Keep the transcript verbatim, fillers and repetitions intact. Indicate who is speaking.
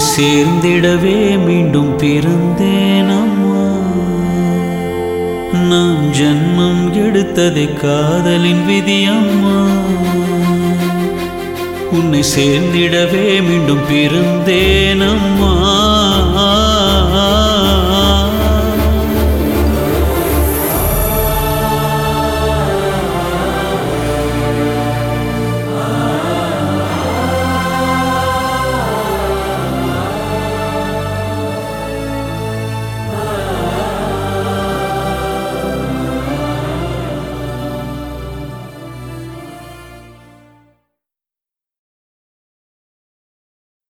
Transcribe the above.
Speaker 1: சேர்ந்திடவே மீண்டும் பிறந்தேன் அம்மா. நான் ஜன்மம் எடுத்ததை காதலின் விதி அம்மா. உன்னை சேர்ந்திடவே மீண்டும் பிறந்தேன் அம்மா.